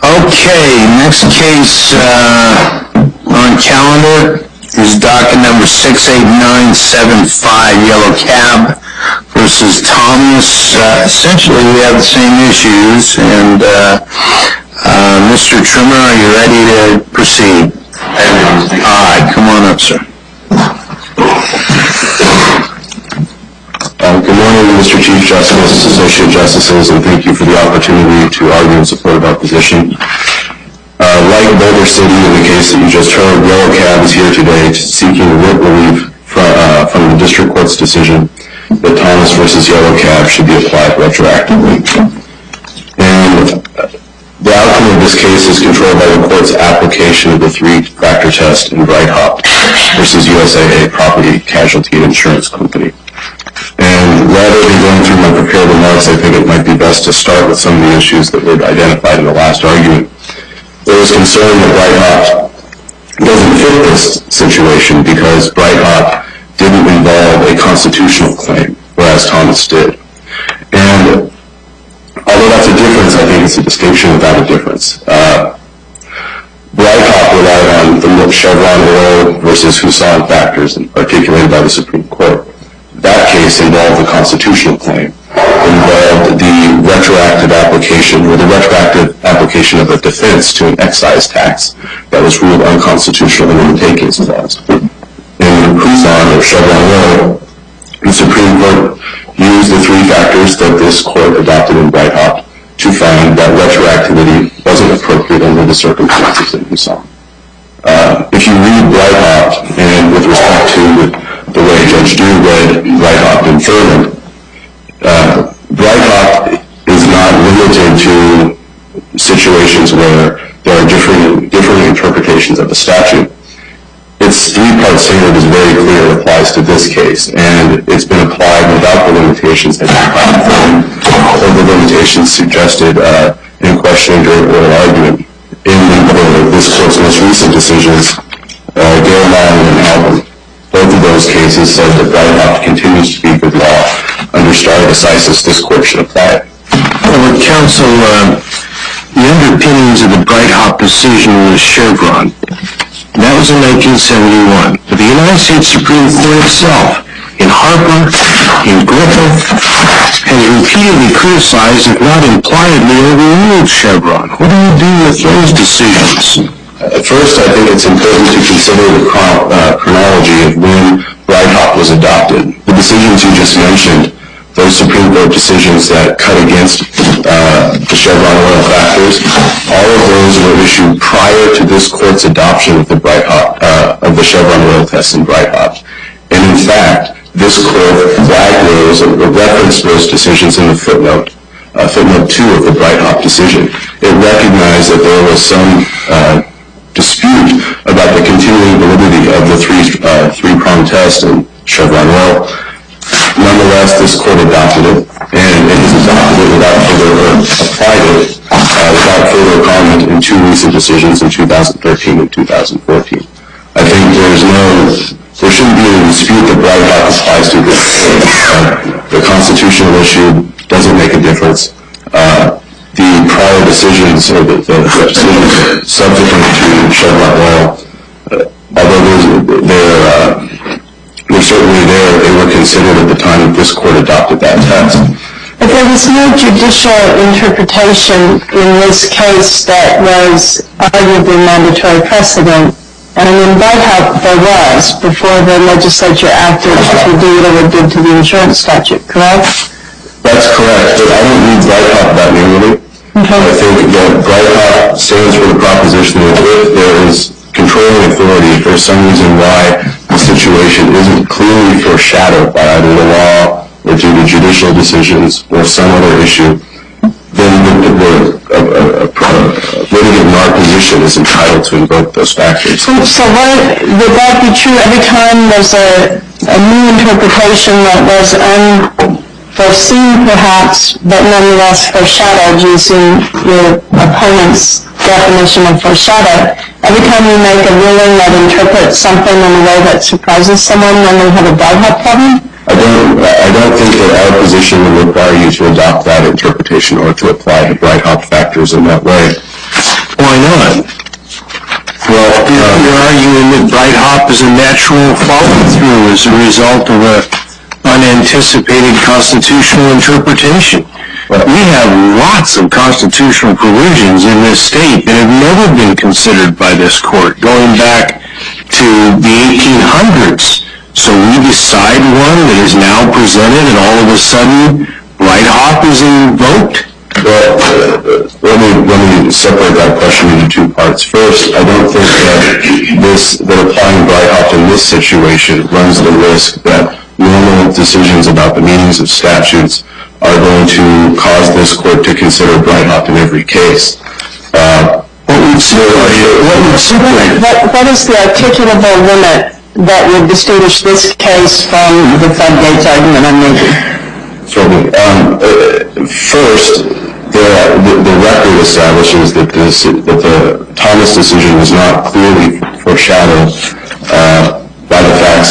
Okay, next case on calendar is docket number 68975, Yellow Cab versus Thomas. Essentially, we have the same issues, and Mr. Trimmer, are you ready to proceed? All right, come on up, sir. Good morning, Mr. Chief Justice, Associate Justices, and thank you for the opportunity to argue in support of our position. Like Boulder City, in the case that you just heard, Yellow Cab is here today seeking writ relief from the District Court's decision that Thomas versus Yellow Cab should be applied retroactively. And the outcome of this case is controlled by the Court's application of the three-factor test in Breithaupt versus USAA Property Casualty Insurance Company. And rather than going through my prepared remarks, I think it might be best to start with some of the issues that were identified in the last argument. There was concern that Breithaupt doesn't fit this situation because Breithaupt didn't involve a constitutional claim, whereas Thomas did. And although that's a difference, I think it's a distinction without a difference. Breithaupt relied on the Chevron Oil versus Husson factors articulated by the Supreme Court. That case involved the constitutional claim, involved the retroactive application of a defense to an excise tax that was ruled unconstitutional in the takings clause. In Husson or Chevron Oil, the Supreme Court used the three factors that this court adopted in Breithaupt to find that retroactivity wasn't appropriate under the circumstances in Husson. If you read Breithaupt, and with respect to the way Judge Dew read Breithaupt and Thurman, Breithaupt is not limited to situations where there are different interpretations of the statute. Its three-part standard is very clear. It applies to this case, and it's been applied without the limitations identified in Thurman or the limitations suggested in questioning during oral argument. In this court's most recent decisions, Garamond and Alvin, both of those cases said that Breithaupt continues to be good law. Under stare decisis, this court should apply it. Well, counsel, the underpinnings of the Breithaupt decision was Chevron. That was in 1971. But the United States Supreme Court itself, in Harper, in Griffith, has repeatedly criticized, if not impliedly, overruled Chevron. What do you do with those decisions? First, I think it's important to consider the chronology of when Breithaupt was adopted. The decisions you just mentioned, those Supreme Court decisions that cut against the Chevron Oil factors, all of those were issued prior to this court's adoption of the Chevron Oil test in Breithaupt. And in fact, this court flagged those or referenced those decisions in the footnote 2 of the Breithaupt decision. It recognized that there was some dispute about the continuing validity of the three-pronged test in Chevron Oil. Nonetheless, this court adopted it, and it has adopted it without further comment in two recent decisions in 2013 and 2014. I think there shouldn't be any dispute that Breithaupt applies to this. The constitutional issue doesn't make a difference. The prior decisions, or the decisions subsequent to Chevron Oil, although they're certainly there, they were considered at the time that this court adopted that test. But there was no judicial interpretation in this case that was arguably mandatory precedent. And in Breithaupt there was, before the legislature acted to do what it did to the insurance statute, correct? That's correct, but I don't read Breithaupt that narrowly. I think that Breithaupt stands for the proposition that if there is controlling authority, if there's some reason why the situation isn't clearly foreshadowed by either the law or due to judicial decisions or some other issue, then the litigant in our position is entitled to invoke those factors. So would that be true every time there's a new interpretation that was unforeseen perhaps, but nonetheless foreshadowed using your opponent's definition of foreshadow? Every time you make a ruling that interprets something in a way that surprises someone, then they have a Breithaupt problem? I don't think that our position would require you to adopt that interpretation or to apply the Breithaupt factors in that way. why not? Well, you're arguing that Bright Hop is a natural follow-through as a result of an unanticipated constitutional interpretation. We have lots of constitutional provisions in this state that have never been considered by this court, going back to the 1800s. So we decide one that is now presented, and all of a sudden, Bright Hop is invoked? Well, let me separate that question into two parts. First, I don't think that applying Bright Hop in this situation runs the risk that normal decisions about the meanings of statutes are going to cause this court to consider Bright Hop in every case. What is the articulable limit that would distinguish this case from the floodgates argument I'm making? First, the record establishes that the Thomas decision was not clearly foreshadowed by the facts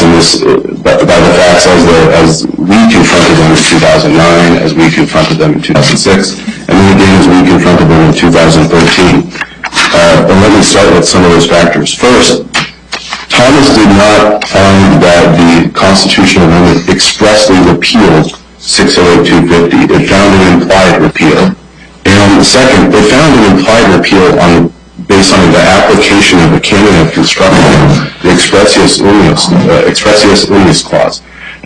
as we confronted them in 2009, as we confronted them in 2006, and then again as we confronted them in 2013. And let me start with some of those factors. First, Thomas did not find that the constitutional amendment expressly repealed 608-250. It found an implied repeal. And second, it found an implied repeal based on the application of the canon of construction, the expressius unius clause.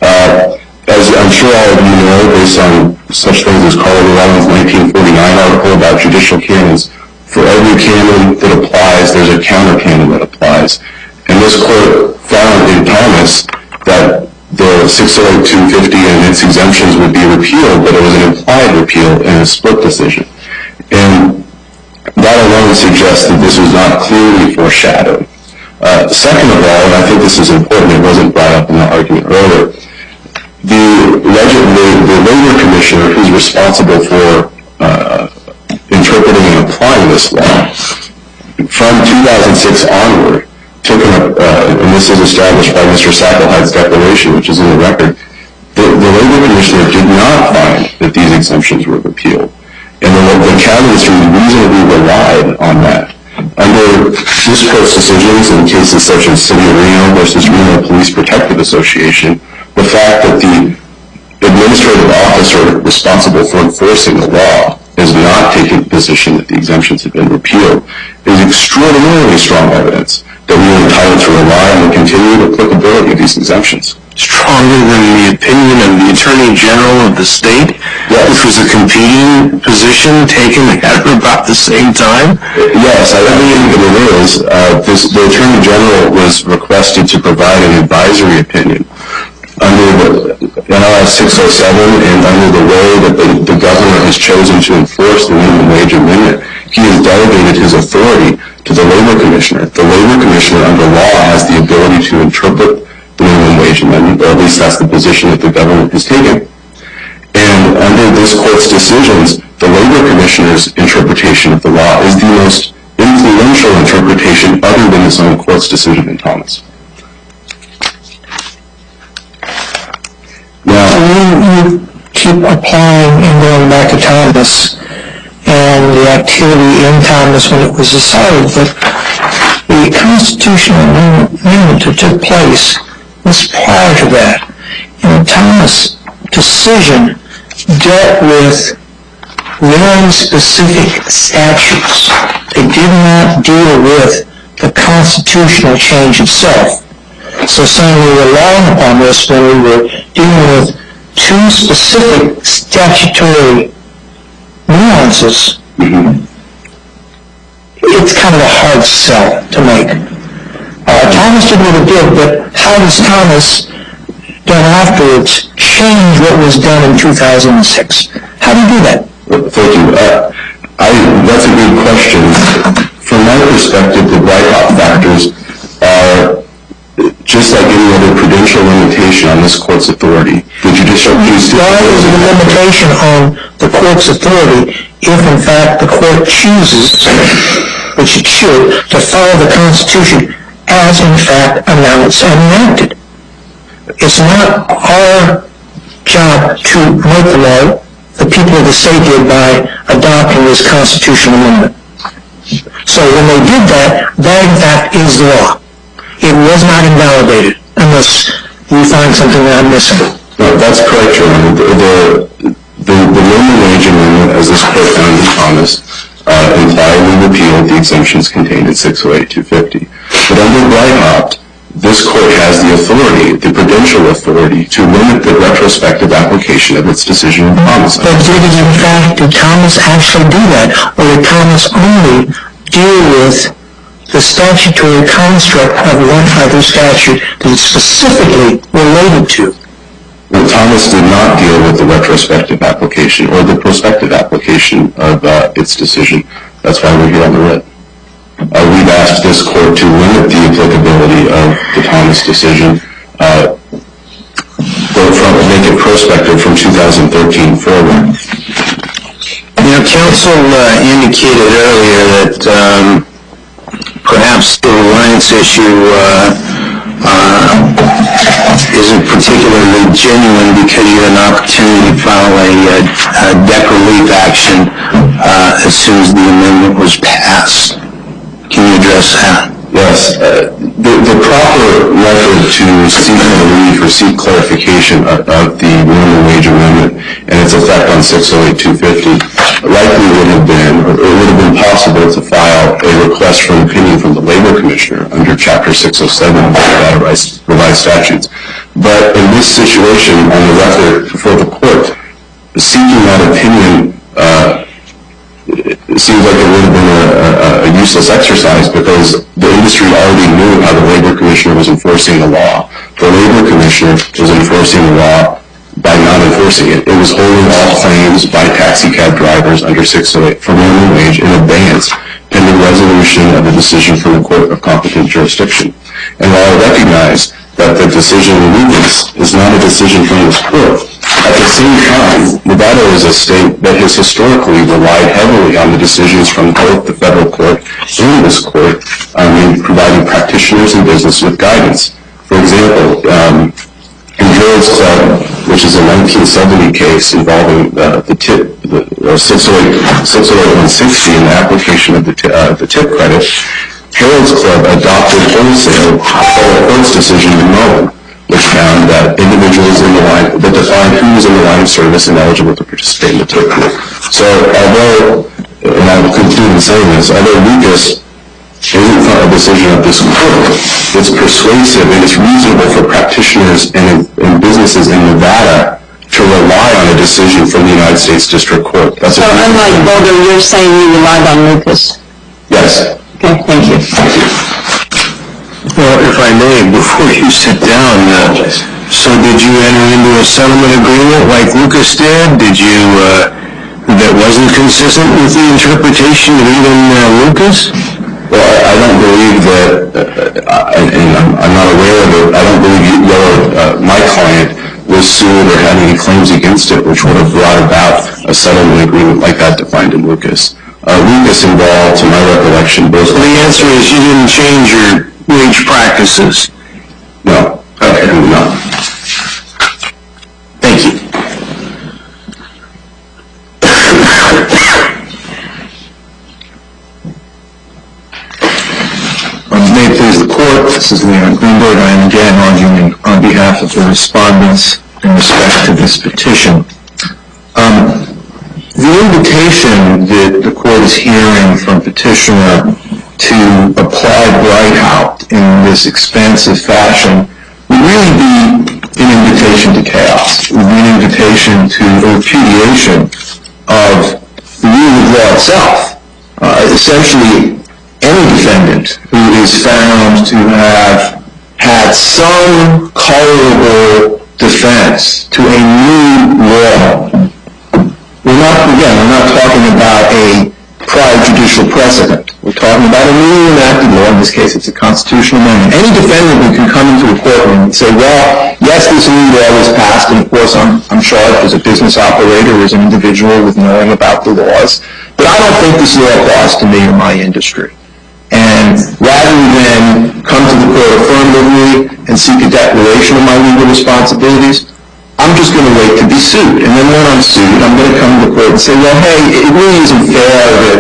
As I'm sure all of you know, based on such things as Carl Llewellyn's 1949 article about judicial canons, for every canon that applies, there's a counter canon that applies. And this court found in Thomas that the 608-250 and its exemptions would be repealed, but it was an implied repeal in a split decision. And that alone suggests that this was not clearly foreshadowed. Second of all, and I think this is important, it wasn't brought up in the argument earlier, the labor commissioner who's responsible for interpreting and applying this law, from 2006 onward, took and this is established by Mr. Sackelheid's declaration, which is in the record, the labor commissioner did not find that these exemptions were repealed. And the cabinets reasonably relied on that. Under this court's decisions in cases such as City of Reno versus Reno Police Protective Association, the fact that the administrative officer responsible for enforcing the law has not taken the position that the exemptions have been repealed is extraordinarily strong evidence that we are entitled to rely on the continued applicability of these exemptions. Stronger than the opinion of the Attorney General of the state, which was a competing position taken at about the same time? Yes, I believe that it is. The Attorney General was requested to provide an advisory opinion under NRS 607 and under the way that the government has chosen to enforce the minimum wage amendment. He has delegated his authority to the labor commissioner. The labor commissioner under law has the ability to interpret the minimum wage amendment, or at least that's the position that the government has taken. And under this court's decisions, the labor commissioner's interpretation of the law is the most influential interpretation other than his own court's decision in Thomas. Now, you keep applying and going back to Thomas and the activity in Thomas when it was decided, but the constitutional amendment that took place was prior to that. And the Thomas decision dealt with very specific statutes. They did not deal with the constitutional change itself. So saying we were relying upon this when we were dealing with two specific statutory nuances, it's kind of a hard sell to make. Thomas did what he did, but how does Thomas, done afterwards, change what was done in 2006? How do you do that? Thank you. That's a good question. From my perspective, the Bright Hop factors are just like any other prudential limitation on this court's authority. The judicial piece... Why is it a limitation on the court's authority if, in fact, the court chooses, which it should, to follow the Constitution as, in fact, announced and enacted? It's not our job to make the law. The people of the state did by adopting this constitutional amendment. So that in fact is the law. It was not invalidated, unless you find something that I'm missing. No, that's correct, Your Honor. The minimum wage amendment, as this court found in Thomas, impliedly repealed the exemptions contained in 608-250. But under Brighthop, this court has the authority, the prudential authority, to limit the retrospective application of its decision in Thomas. But did Thomas actually do that, or did Thomas only deal with the statutory construct of one other statute that it's specifically related to? Well, Thomas did not deal with the retrospective application or the prospective application of its decision. That's why we're here on the writ. We've asked this court to limit the applicability of the Thomas decision, make it prospective from 2013 forward. Counsel indicated earlier that perhaps the reliance issue isn't particularly genuine because you had an opportunity to file a debt relief action as soon as the amendment was passed. Can you address that? Yes. The proper method to seek relief or seek clarification of the minimum wage amendment and its effect on 608-250 likely would have been, or it would have been possible to file a request for an opinion from the Labor Commissioner under Chapter 607 of the revised statutes. But in this situation, on the record before the court, seeking that opinion it seems like it would have been a useless exercise because the industry already knew how the Labor Commissioner was enforcing the law. The Labor Commissioner was enforcing the law by not enforcing it. It was holding all claims by taxi cab drivers under 608 for minimum wage in abeyance pending resolution of the decision from the Court of Competent Jurisdiction. And while I recognize that the decision in Lucas is not a decision from this court, at the same time, Nevada is a state that has historically relied heavily on the decisions from both the federal court and this court in providing practitioners and business with guidance. For example, in Harold's Club, which is a 1970 case involving the 608-160 and the application of the tip credit, Harold's Club adopted wholesale federal court's decision in Mullen, which found that individuals in the line, that defined who was in the line of service and eligible to participate in the tip credit. So although, and I will conclude in saying this, although Lucas isn't a decision of this court, it's persuasive and it's reasonable for practitioners and businesses in Nevada to rely on a decision from the United States District Court. So unlike Boulder, you're saying you relied on Lucas? Yes. Okay, thank you. Well, if I may, before you sit down, so did you enter into a settlement agreement like Lucas did? Did you, that wasn't consistent with the interpretation of even Lucas? Well, I don't believe that, and I'm not aware of it, I don't believe my client was sued or had any claims against it, which would have brought about a settlement agreement like that defined in Lucas. Lucas involved, to my recollection, both... So the answer is you didn't change your wage practices? No. Okay, no. Thank you. May it please the court, this is Leon Greenberg. I am again arguing on behalf of the respondents in respect to this petition. The invitation that the court is hearing from petitioner to apply Brighthop in this expansive fashion would really be an invitation to chaos. It would be an invitation to a repudiation of the rule of law itself. Essentially, any defendant who is found to have had some colorable defense to a new law, we're not talking about a prior judicial precedent. We're talking about a newly enacted law. In this case, it's a constitutional amendment. Any defendant who can come into a courtroom and say, well, yes, this new law was passed, and of course I'm charged as a business operator, as an individual with knowing about the laws, but I don't think this law applies to me or my industry. And rather than come to the court affirmatively and seek a declaration of my legal responsibilities, I'm just going to wait to be sued. And then when I'm sued, I'm going to come to the court and say, well, hey, it really isn't fair that I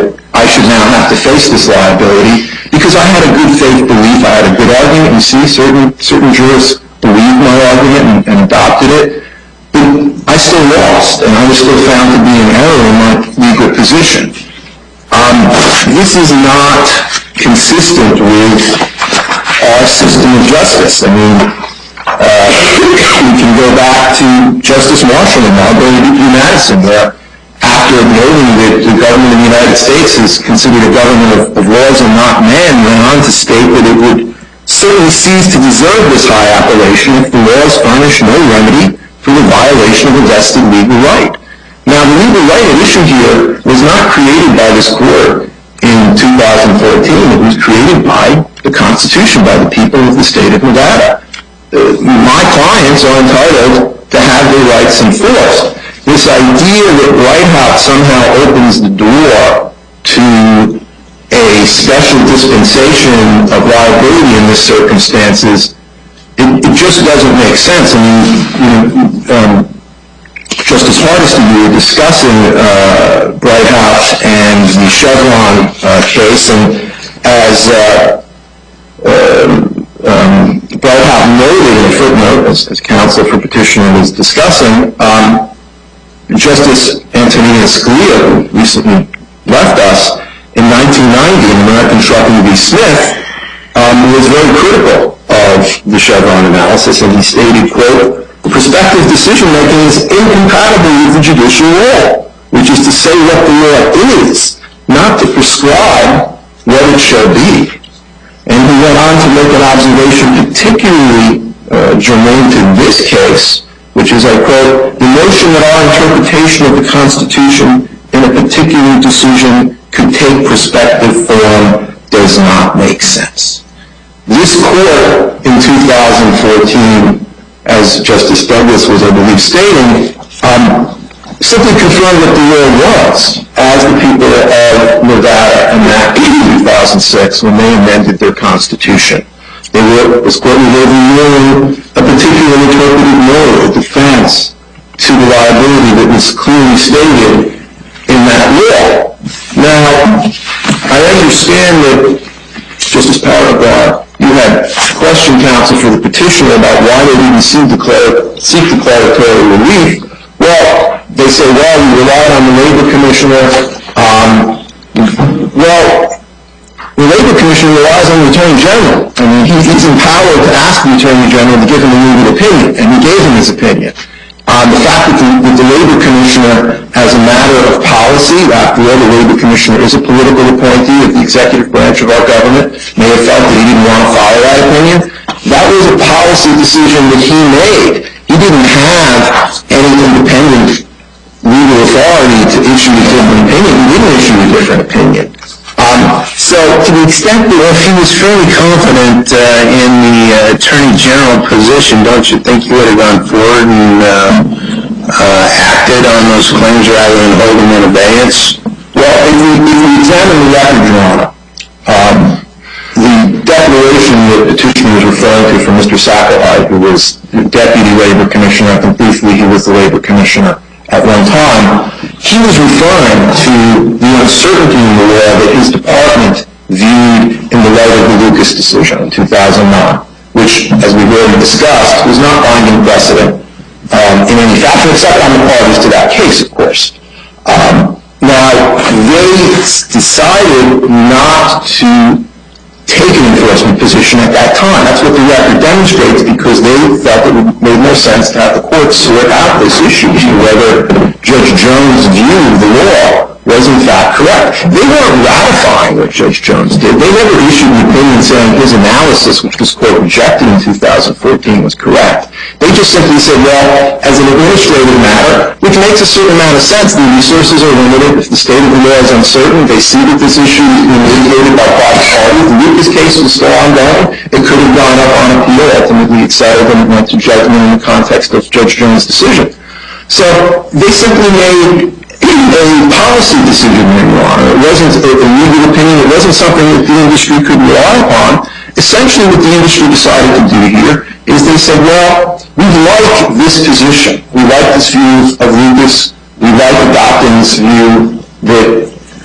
should now have to face this liability because I had a good faith belief, I had a good argument. You see, certain jurists believed my argument and adopted it, but I still lost, and I was still found to be in error in my legal position. This is not consistent with our system of justice. I mean, we can go back to Justice Marshall and Marbury v. Madison, where after noting that the government of the United States is considered a government of laws and not men, went on to state that it would certainly cease to deserve this high appellation if the laws furnish no remedy for the violation of a vested legal right. Now, the legal right at issue here was not created by this court in 2014. It was created by the Constitution, by the people of the state of Nevada. My clients are entitled to have their rights enforced. This idea that Breithaupt somehow opens the door to a special dispensation of liability in this circumstances, it just doesn't make sense. I mean, Justice Hardesty, you were discussing Breithaupt and the Chevron case, and as Breithaupt noted in a footnote, as counsel for petitioner was discussing, Justice Antonin Scalia, who recently left us, in 1990 in American Trucking v. Smith, was very critical of the Chevron analysis, and he stated, quote, "Prospective decision-making is incompatible with the judicial law, which is to say what the law is, not to prescribe what it shall be." And he went on to make an observation particularly germane to this case, which is, I quote, "The notion that our interpretation of the Constitution in a particular decision could take prospective form does not make sense." This court in 2014, as Justice Douglas was, I believe, stating, simply confirmed what the law was as the people of Nevada enacted in 2006 when they amended their Constitution. This court was overruling a particular interpretive law, a defense to the liability that was clearly stated in that law. Now, I understand that, Justice Parabar, you had questioned counsel for the petitioner about why they didn't seek declaratory relief. Well, they say, well, we relied on the Labor Commissioner. Well, the Labor Commissioner relies on the Attorney General. I mean, he's empowered to ask the Attorney General to give him a legal opinion, and he gave him his opinion. The fact that the Labor Commissioner, as a matter of policy, after all, the Labor Commissioner is a political appointee of the executive branch of our government, may have felt that he didn't want to follow that opinion. That was a policy decision that he made. He didn't have any independent legal authority to issue a different opinion. He didn't issue a different opinion. So, to the extent that if he was fairly confident in the Attorney General position, don't you think he would have gone forward and acted on those claims rather than hold them in abeyance? Well, if we examine the record, Your Honor, the declaration that the petitioner was referring to from Mr. Sackellite, who was the Deputy Labor Commissioner, I think briefly he was the Labor Commissioner at one time, he was referring to the uncertainty in the law that his department viewed in the light of the Lucas decision in 2009, which, as we've already discussed, was not binding precedent in any fashion, except on the parties to that case, of course. Now, they decided not to take an enforcement position at that time. That's what the record demonstrates, because they felt it made more sense to have the court sort out this issue as to whether Judge Jones' view of the law was in fact correct. They weren't ratifying what Judge Jones did. They never issued an opinion saying his analysis, which this court rejected in 2014, was correct. They just simply said, well, as an administrative matter, which makes a certain amount of sense, the resources are limited. If the state of the law is uncertain, they see that this issue is being litigated by private parties. The Lucas case was still ongoing. It could have gone up on appeal. Ultimately, it settled and it went to judgment in the context of Judge Jones' decision. So they simply made a policy decision, Your Honor. It wasn't a legal opinion. It wasn't something that the industry could rely upon. Essentially, what the industry decided to do here is they said, well, we like this position. We like this view of Lucas. We like adopting this view that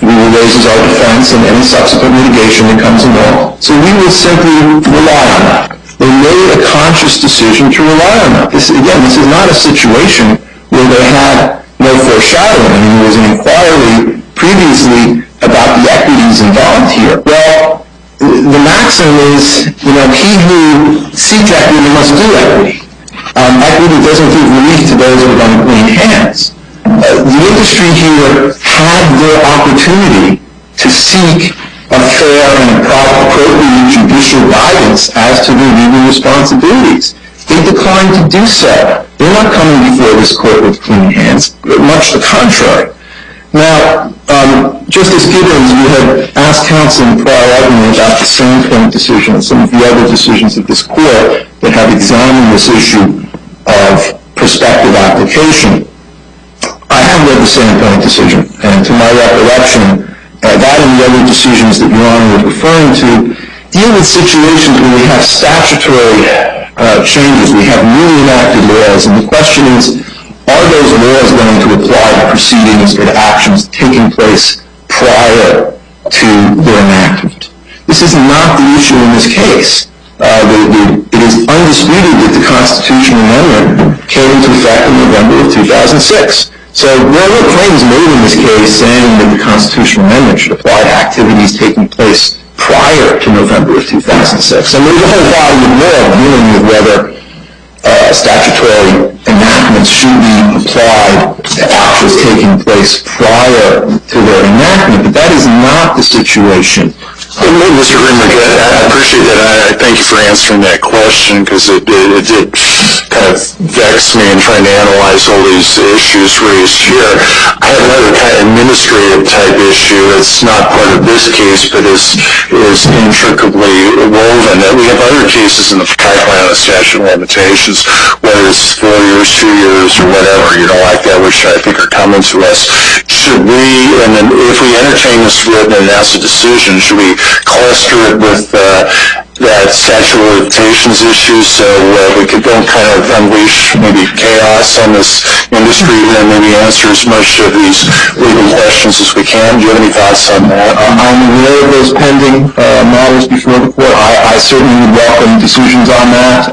we will raise as our defense in any subsequent litigation that comes along. So we will simply rely on that. They made a conscious decision to rely on that. This is not a situation where they had no foreshadowing. There was an inquiry previously about the equities involved here. Well, the maxim is, he who seeks equity must do equity. Equity doesn't give relief to those with unclean hands. The industry here had their opportunity to seek a fair and appropriate judicial guidance as to their legal responsibilities. They declined to do so. They're not coming before this court with clean hands, much the contrary. Now, Justice Gibbons, you had asked counsel in prior argument about the Sandpoint decision and some of the other decisions of this court that have examined this issue of prospective application. I have read the Sandpoint decision, and to my recollection, that and the other decisions that Your Honor was referring to deal with situations where we have statutory changes, we have newly enacted laws, and the question is, are those laws going to apply to proceedings or to actions taking place prior to their enactment? This is not the issue in this case. It is undisputed that the Constitutional Amendment came into effect in November of 2006. So there were claims made in this case saying that the Constitutional Amendment should apply to activities taking place prior to November of 2006. And there's a whole body of law dealing with whether statutory enactments should be applied to actions taking place prior to their enactment, but that is not the situation. Mr. Greenberg, I appreciate that. I thank you for answering that question because it did kind of vex me in trying to analyze all these issues raised here. I have another kind of administrative type issue that's not part of this case but is intricately woven. We have other cases in the pipeline of statute of limitations, whether it's 4 years, 2 years, or whatever, like that, which I think are coming to us. Should we, and then if we entertain this written and ask a decision, should we cluster it with that statute of limitations issue so we don't kind of unleash maybe chaos on this industry and maybe answer as much of these legal questions as we can? Do you have any thoughts on that? I'm aware of those pending matters before the court. I certainly would welcome decisions on that.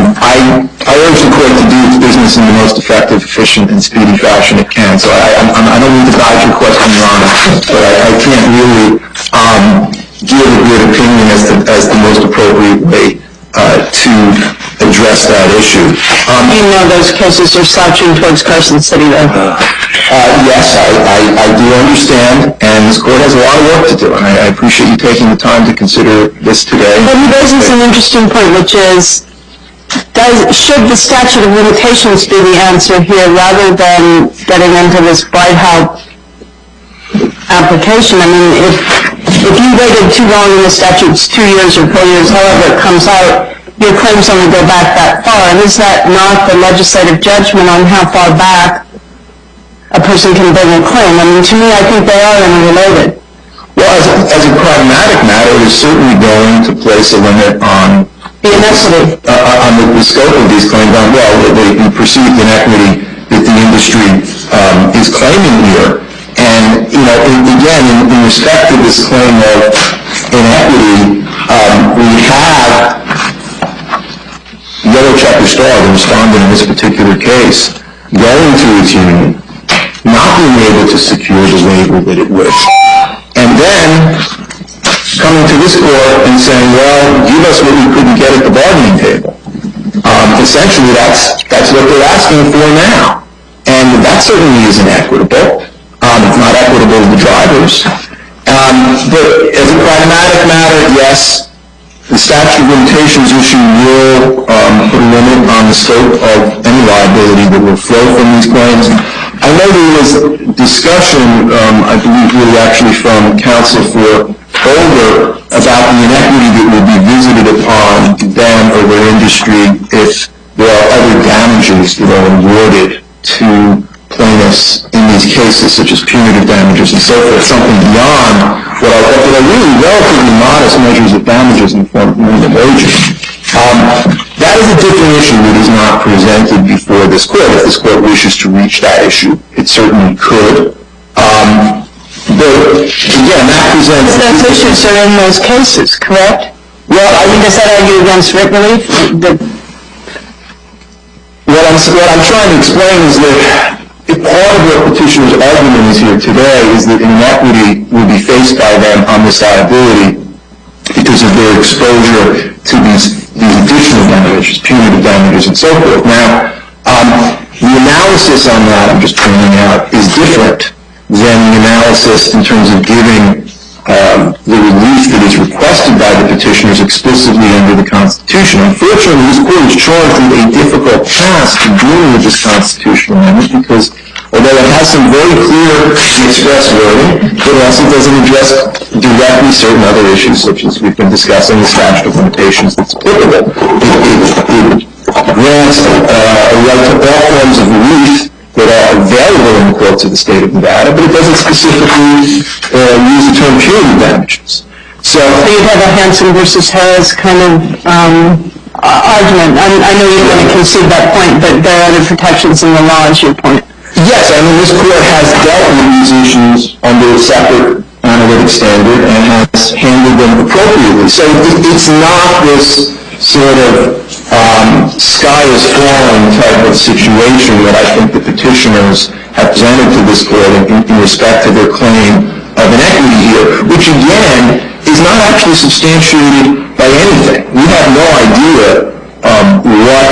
I urge the court to do its business in the most effective, efficient, and speedy fashion it can. So I don't mean to dodge your question, Your Honor, but I can't really give a good opinion as the most appropriate way to address that issue. You know those cases are slouching towards Carson City, though. Yes, I do understand, and this court has a lot of work to do, and I appreciate you taking the time to consider this today. But he raises an interesting point, which is, should the statute of limitations be the answer here rather than getting into this Bright House application? I mean, if you waited too long in the statutes, 2 years or 4 years, however it comes out, your claims only go back that far. And is that not the legislative judgment on how far back a person can bring a claim? I mean, to me, I think they are interrelated. Well, as a pragmatic matter, it is certainly going to place a limit on the inequity. On the scope of these claims, on the perceived inequity that the industry is claiming here. And, again, in respect to this claim of inequity, we have Yellow Checker Star, the respondent in this particular case, going to its union, not being able to secure the waiver that it wished, and then coming to this court and saying, well, give us what we couldn't get at the bargaining table. Essentially, that's what they're asking for now. And that certainly isn't equitable. It's not equitable to the drivers. But as a pragmatic matter, yes, the statute of limitations issue will put a limit on the scope of any liability that will flow from these claims. I know there was discussion, I believe really actually from counsel for Boulder, about the inequity that will be visited upon them or their industry if there are other damages that are awarded to plaintiffs in these cases, such as punitive damages and so forth, something beyond what are really relatively modest measures of damages in the form of minimum wages. That is a different issue that is not presented before this court. If this court wishes to reach that issue, it certainly could. Again, that presents... Those issues are in those cases, correct? Well, Does that argue against writ relief? What I'm trying to explain is that part of what petitioner's argument is here today is that inequity will be faced by them on this liability because of their exposure to these additional damages, punitive damages, and so forth. Now, the analysis on that, I'm just pointing out, is different than the analysis in terms of giving the relief that is requested by the petitioners explicitly under the Constitution. Unfortunately, this court is charged with a difficult task in dealing with this constitutional amendment because although it has some very clear express wording, it also doesn't address directly certain other issues such as we've been discussing, the statute of limitations that's applicable. It grants a right to all forms of relief that are available in the courts of the state of Nevada, but it doesn't specifically use the term punitive damages. So you'd have a Hansen versus Harris kind of argument. I know you want to concede that point, but there are other protections in the law, is your point. Yes, I mean, this court has dealt with these issues under a separate analytic standard and has handled them appropriately. So it's not this sort of sky is falling type of situation that I think the petitioners have presented to this court in respect to their claim of inequity here, which again is not actually substantiated by anything. We have no idea what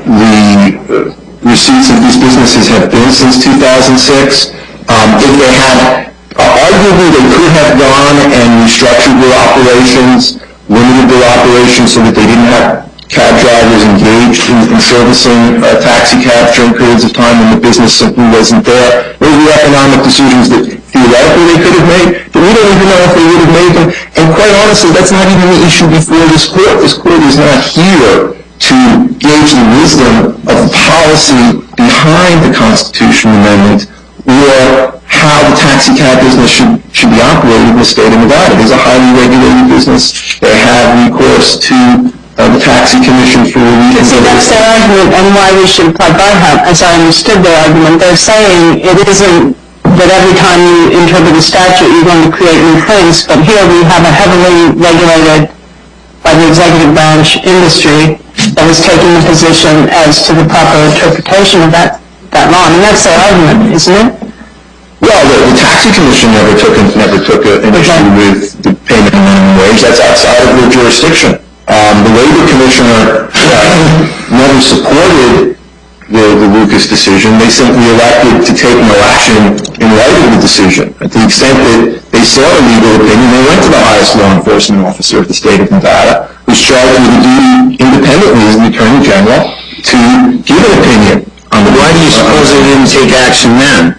the receipts of these businesses have been since 2006. If they had, arguably they could have gone and restructured their operations, limited their operations so that they didn't have cab drivers engaged in servicing taxi cabs during periods of time when the business simply wasn't there. Those were economic decisions that theoretically they could have made, but we don't even know if they would have made them. And quite honestly, that's not even the issue before this court. This court is not here to gauge the wisdom of the policy behind the constitutional amendment or how the taxi cab business should be operated in the state of Nevada. It is a highly regulated business. They have recourse to the taxi commission for relief. See, that's their argument on why we should apply BARHAP. As I understood their argument, they're saying it isn't that every time you interpret a statute you're going to create new claims, but here we have a heavily regulated by the executive branch industry that is taking a position as to the proper interpretation of that law. And that's their argument, isn't it? Well, the taxi commission never took an issue with the payment of minimum wage. That's outside of their jurisdiction. The labor commissioner never supported the Lucas decision. They simply elected to take no action in light of the decision. To the extent that they saw a legal opinion, they went to the highest law enforcement officer of the state of Nevada, who's charged with the duty independently as the Attorney General to give an opinion on the... Why do you suppose they didn't take action then?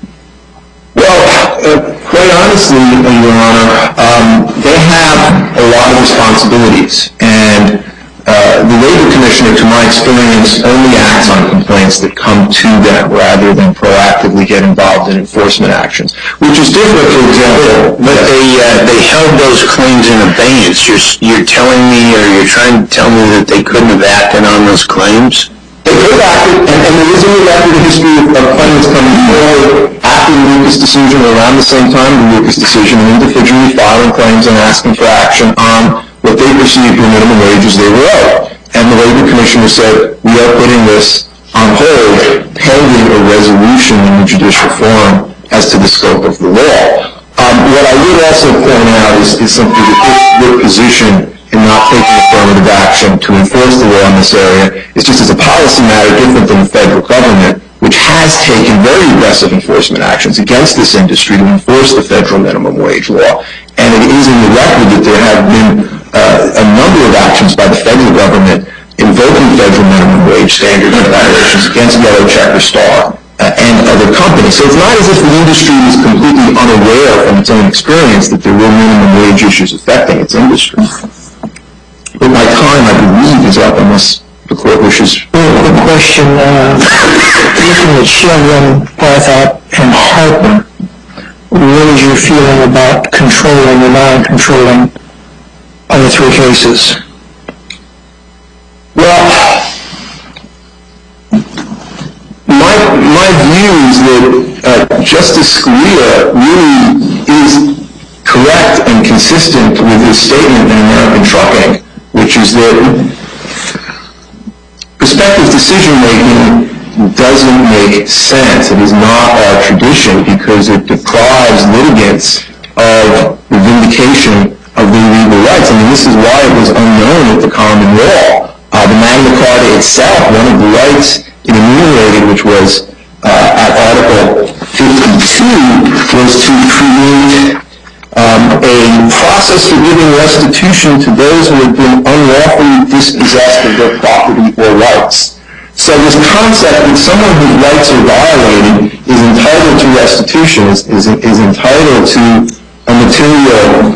Well, quite honestly, Your Honor, they have a lot of responsibilities, and the labor commissioner, to my experience, only acts on complaints that come to them rather than proactively get involved in enforcement actions, which is different, for example. But they held those claims in abeyance. You're telling me, or you're trying to tell me that they couldn't have acted on those claims? They could have acted, and there is a record history of claimants coming forward after the Lucas decision or around the same time of the Lucas decision and individually filing claims and asking for action on what they perceived were minimum wages they were owed. And the labor commissioner said, we are putting this on hold pending a resolution in the judicial forum as to the scope of the law. What I would also point out is simply that their position in not taking affirmative action to enforce the law in this area is just as a policy matter different than the federal government, which has taken very aggressive enforcement actions against this industry to enforce the federal minimum wage law. And it is in the record that there have been a number of actions by the federal government invoking federal minimum wage standards and violations against Yellow Checker Star and other companies. So it's not as if the industry is completely unaware from its own experience that there were minimum wage issues affecting its industry. But my time, I believe, is up unless the court wishes. Quick question. Looking at Chevron, Barthop, and Harper, what is your feeling about controlling or non-controlling on the three cases? Well, my view is that Justice Scalia really is correct and consistent with his statement in American Trucking, which is that prospective decision-making doesn't make sense. It is not our tradition because it deprives litigants of the vindication of their legal rights. I mean, this is why it was unknown at the common law. The Magna Carta itself, one of the rights it enumerated, which was at Article 52, was to create a process for giving restitution to those who had been unlawfully dispossessed of their property or rights. So this concept that someone whose rights are violated is entitled to restitution, is entitled to a material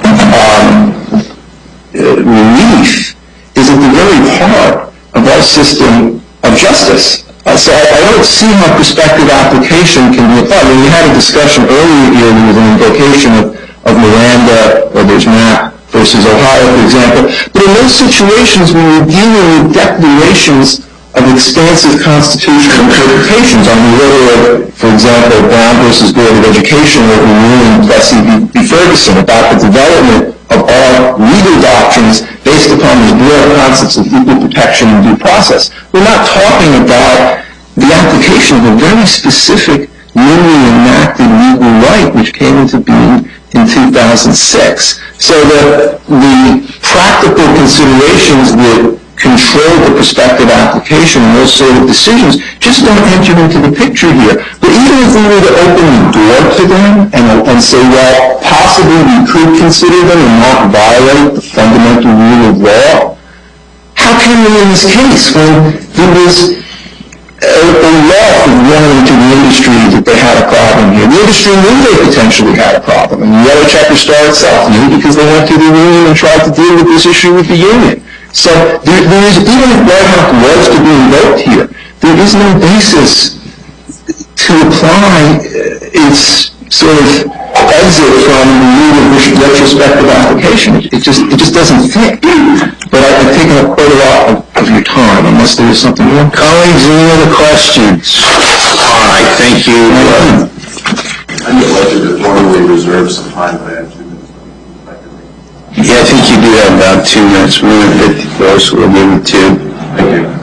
relief, is at the very heart of our system of justice. So I don't see how prospective application can be applied. I mean, we had a discussion earlier here with an invocation of Miranda, or there's Mapp versus Ohio, for example. But in those situations, when we're dealing with declarations of expansive constitutional interpretations on the order of, for example, Brown versus Board of Education, or the ruling Plessy v. Ferguson about the development of our legal doctrines based upon these broad concepts of equal protection and due process. We're not talking about the application of a very specific, newly enacted legal right which came into being in 2006. So the practical considerations that control the prospective application and those sort of decisions just don't enter into the picture here. But even if we were to open the door to them and say, well, possibly we could consider them and not violate the fundamental rule of law, how can we in this case when there was a law from warning to the industry that they had a problem here? The industry knew they potentially had a problem, and the Yellow Checker Star itself knew because they went to the union and tried to deal with this issue with the union. So there is, even if White House was to be invoked here, there is no basis to apply its sort of exit from the rule of retrospective application. It just doesn't fit. But I've taken up quite a lot of your time, unless there is something more. Colleagues, any other questions? All right, thank you. I'd like to formally reserve some time for that. Yeah, I think you do have about 2 minutes. We're going to 54, so we'll give it 2. Thank you.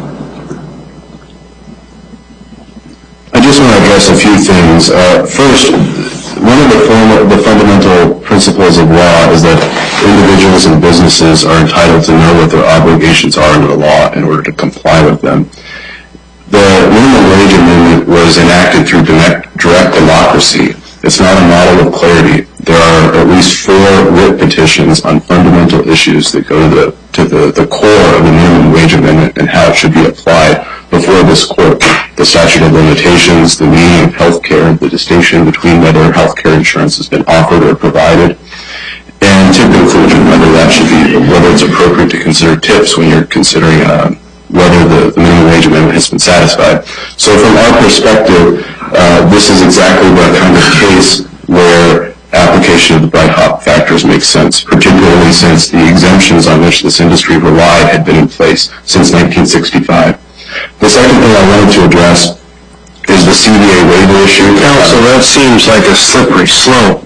I just want to address a few things. First, one of the fundamental principles of law is that individuals and businesses are entitled to know what their obligations are under the law in order to comply with them. The minimum wage amendment was enacted through direct democracy. It's not a model of clarity. There are at least 4 writ petitions on fundamental issues that go to the core of the minimum wage amendment and how it should be applied before this court. The statute of limitations, the meaning of health care, the distinction between whether health care insurance has been offered or provided, and tip inclusion, whether it's appropriate to consider tips when you're considering whether the minimum wage amendment has been satisfied. So from our perspective, this is exactly the kind of case where application of the Bright-Hop factors makes sense, particularly since the exemptions on which this industry relied had been in place since 1965. The second thing I wanted to address is the CBA waiver issue. Counsel, that seems like a slippery slope.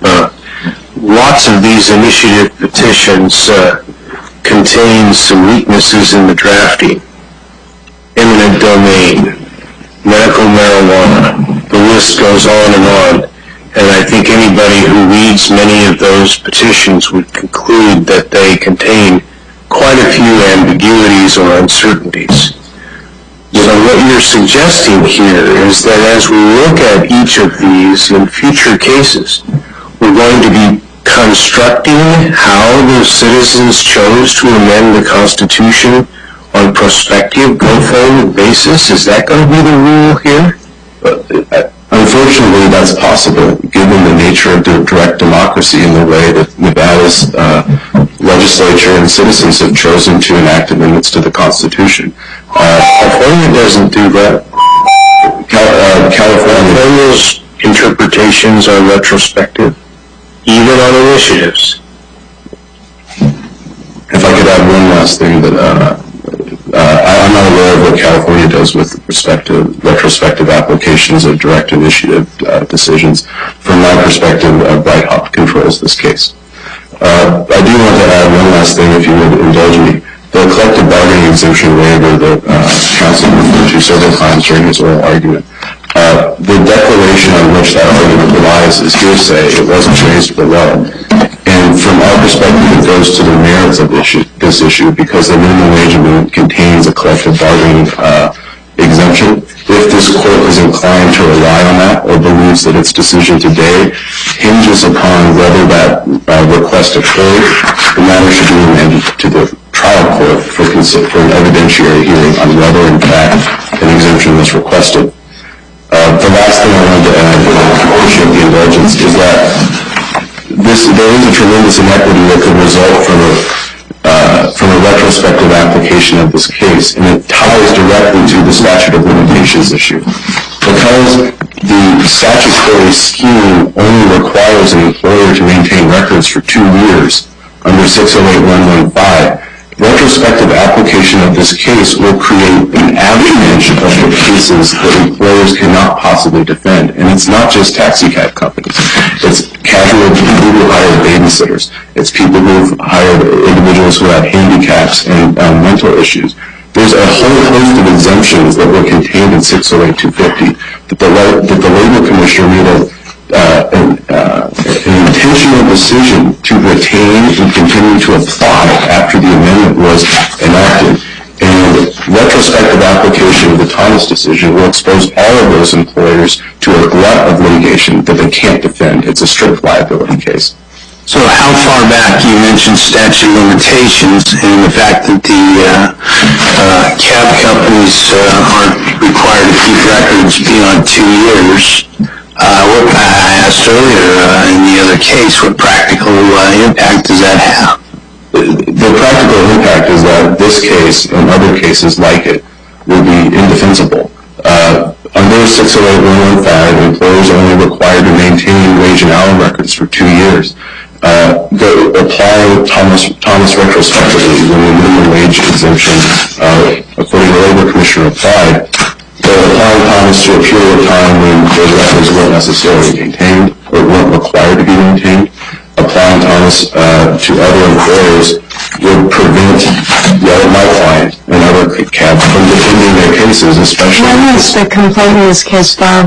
Lots of these initiative petitions contain some weaknesses in the drafting. Eminent domain, medical marijuana, the list goes on and on. And I think anybody who reads many of those petitions would conclude that they contain quite a few ambiguities or uncertainties. So what you're suggesting here is that as we look at each of these in future cases, we're going to be constructing how the citizens chose to amend the Constitution on prospective, go-forward basis. Is that going to be the rule here? Unfortunately, that's possible, given the nature of direct democracy and the way that Nevada's legislature and citizens have chosen to enact amendments to the Constitution. California doesn't do that. California's interpretations are retrospective, even on initiatives. If I could add one last thing, that I'm not aware of what California California does with respect to retrospective applications of direct initiative decisions. From my perspective, Bright Hop controls this case. I do want to add one last thing, if you would indulge me. The collective bargaining exemption waiver that counsel referred to several times during his oral argument, the declaration on which that argument relies is hearsay. It wasn't raised below. And from our perspective, it goes to the merits of this issue because the minimum wage amendment contains a collective bargaining exemption. If this court is inclined to rely on that or believes that its decision today hinges upon whether that request occurred, the matter should be remanded to the trial court for an evidentiary hearing on whether, in fact, an exemption was requested. The last thing I wanted to add, appreciate the indulgence, is that there is a tremendous inequity that could result from a retrospective application of this case, and it ties directly to the statute of limitations issue. Because the statutory scheme only requires an employer to maintain records for 2 years under 608.115, retrospective application of this case will create an avalanche of the cases that employers cannot possibly defend. And it's not just taxi cab companies. It's casual people who hire babysitters. It's people who've hired individuals who have handicaps and mental issues. There's a whole host of exemptions that were contained in 608.250 that the Labor Commissioner made an intentional decision to retain and continue to apply after the amendment was enacted. And retrospective application of the Thomas decision will expose all of those employers to a glut of litigation that they can't defend. It's a strict liability case. So how far back, you mentioned statute of limitations and the fact that the cab companies aren't required to keep records beyond 2 years. What I asked earlier in the other case, what practical impact does that have? The practical impact is that this case and other cases like it will be indefensible. Under 608.115, employers are only required to maintain wage and hour records for 2 years. Apply Thomas retrospectively when the minimum wage exemption, according to the Labor Commissioner, applied. Applying Thomas to a period of time when those records weren't necessarily maintained or weren't required to be maintained. Applying Thomas to other employers would prevent my client and other cabs from defending their cases, especially... When was the complaint in this case filed?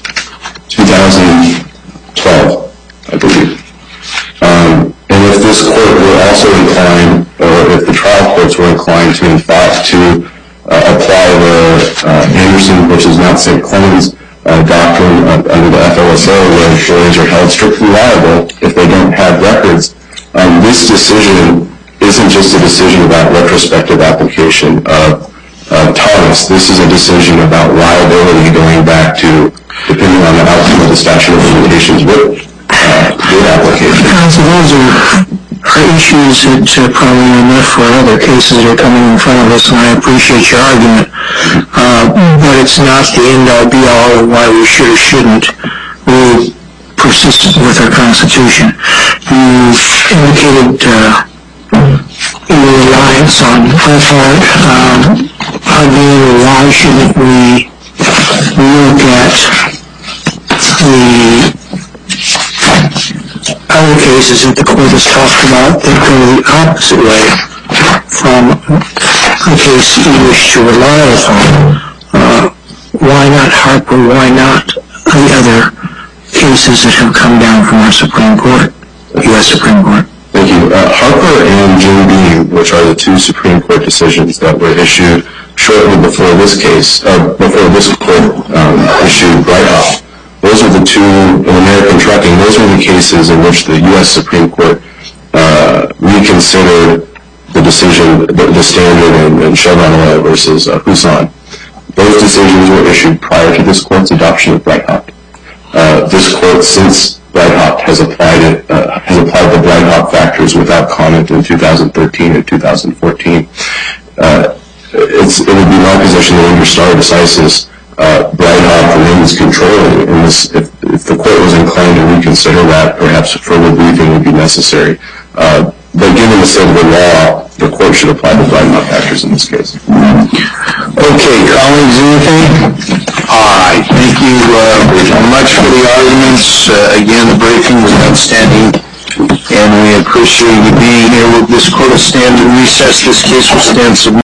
2012, I believe. And if this court were also inclined, or if the trial courts were inclined to, in fact, to apply the Anderson versus Mount St. Clemens doctrine under the FLSA, where employees are held strictly liable if they don't have records, this decision isn't just a decision about retrospective application of Thomas. This is a decision about liability going back to, depending on the outcome of the statute of limitations, with application. So those are issues that probably are enough for other cases that are coming in front of us, and I appreciate your argument. But it's not the end-all be-all of why we should or shouldn't rule persistent with our Constitution. You indicated your reliance on our part. Again, why shouldn't we look at the other cases that the court has talked about that go the opposite way from the case you wish to rely upon? Why not Harper? Why not the other cases that have come down from our Supreme Court, U.S. Supreme Court? Thank you. Harper and Jim Beam, which are the 2 Supreme Court decisions that were issued shortly before this case, before this court issued Bright Hop. Those are the 2 in American trucking. Those are the cases in which the U.S. Supreme Court reconsidered the decision, the standard in Chevron Oil versus Husan. Those decisions were issued prior to this court's adoption of Bright Hop. This court, since Bright Hop, has applied the Bright Hop factors without comment in 2013 and 2014. It would be my position that under stare decisis, Bright Hop remains controlling. If the court was inclined to reconsider that, perhaps further briefing would be necessary. But given the state of the law, the court should apply the Bright Hop factors in this case. Okay, colleagues, anything? All right, thank you much for the arguments. Again, the briefing was outstanding, and we appreciate you being here. This court will stand in recess. This case will stand submitted.